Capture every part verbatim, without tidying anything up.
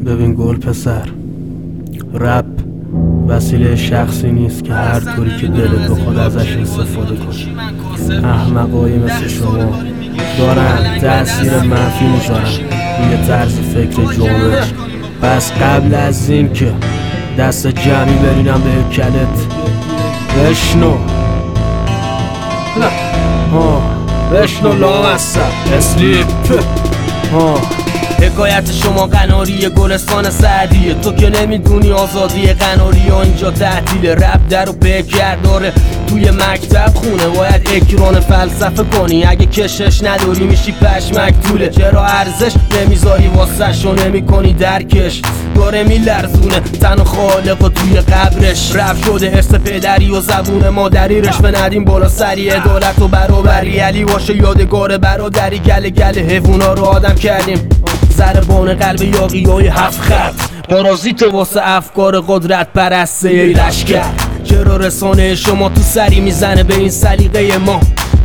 ببین گل پسر، رپ وسیله شخصی نیست که هر طوری که دلت بخواد ازش استفاده کنی. احمقایی مثل شما دارن تأثیر منفی میذارن روی طرز فکر جامعه. پس قبل از این که دست جمعی برینم به کلت بشنو ها بشنو لامصب اسلیپ ها. حکایت شما قناری گلستان سعدیه، تو که نمیدونی آزادی قناری ها اینجا تعطیل. رپ در و پیکر داره توی مکتب خونه، باید اکران فلسفه کنی، اگه کشش نداری میشی پشمک طوله. چرا ارزش نمیذاری واسه شو نمی کنی درکش، داره میلرزونه تن و خالق و توی قبرش. رپ شده ارث پدری و زبون مادری، رشوه ندیم بالا سری عدالت و برابری. علی باشه یادگار برادری، گله گله حیوونا رو آدم کردیم. ضربان قلب یاقی های هفت خط، پارازیت واسه افکار قدرت پرسته ای لشکر. چرا رسانه شما تو سری میزنه به این سلیقه ما؟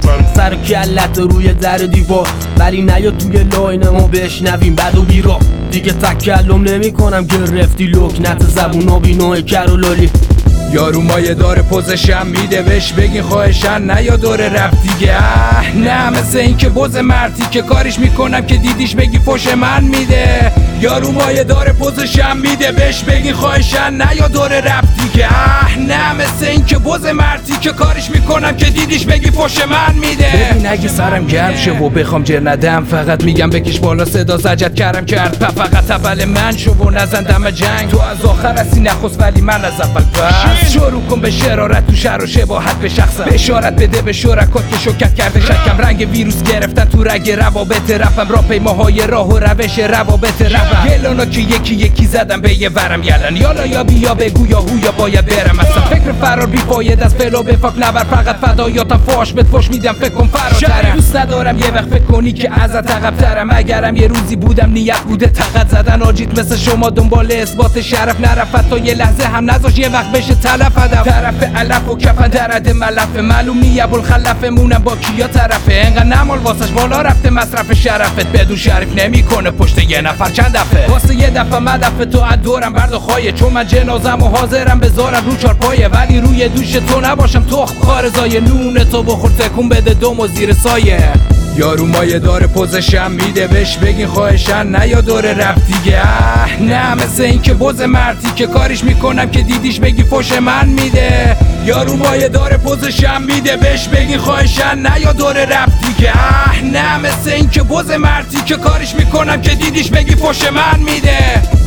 سر و کلت روی در دیوار، ولی نیا توی لاین ما بشنویم بد و بیرا. دیگه تکلم نمی کنم گرفتی لکنت زبون آبینای کر و لالی. یارو مایه داره پوزشم میده بهش بگین خواهشن نه یا داره رفت دیگه. اه نه مثل این که بوز مرتی که کاریش میکنم که دیدیش بگی فوش من میده. یارو مایه داره پوزشم میده بهش بگین خواهشن نه یا داره رفت دیگه. اه نه مثل این که بوز مرتی که کاریش میکنم که دیدیش بگی فوش من میده. ببین اگه سرم گرم شه و بخوام جر ندم، فقط میگم بکش بالا صدا زجت کردم کرد پا. فقط اول من شو و نزن دم جنگ، تو از آخر هستی نخست ولی من از اول پس. شروع کن به شرارت تو شهر و شباهت به شخصم، بشارت بده به شرکات که شوکت کرده شکم. رنگ ویروس گرفتن تو رگ روابط رفم، را پیماهای راه و روش روابط رفم. گلانا که یکی یکی زدم به یه ورم یلن، یالا یا بیا بگو یا هو یا باید برم. اصلا فکر فرار بی فاید از فلو به فاک نبر، فقط فدایاتم فاش بهت فوش میدم فکر کن فراترم. دوست ندارم یه وقت فکر کنی که ازت عقب ترم، اگرم یه روزی بودم نیت بوده تقد زدن. آجیت مثل شما دنبال اثبات شرف نرفت، تا یه لحظه هم نذاش یه وقت بشه تلف هدف. طرف علف و کفن درد ملف، معلوم نی ابوالخلف مونم با کیا طرفه. انقدر نمال واسش بالا رفته مصرف شرفت، بدون شریف نمیکنه پشت یه نفر چند دفعه. واسه یه دفعه مدفع تو ادورم برد و خواهیه، چون من جنازم و حاضرم بذارم رو چار پایه. ولی روی دوش تو نباشم تخم خارزای، نون تو بخور تکون بده دم و زیر سایه. یارو مایه داره پوزشم میده بهش بگین خواهشن نه یا داره رفت دیگه. اه نه مثل این که بوز مرتی که کاریش میکنم که دیدیش بگی فوش من میده. یارو مایه داره پوزشم میده بهش بگین خواهشن نه یا داره رفت دیگه. اه نه مثل این که بوز مرتی که کاریش میکنم که دیدیش بگی فوش من میده.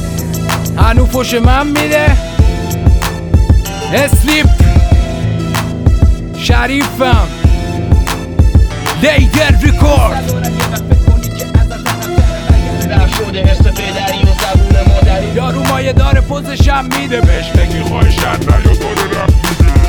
هنو فوش من میده. اسلیپ شریفم دیگر ریکورد. یارو مایه داره پوزشم میده بهش بگی خواهشن نه یا داره رفت میده.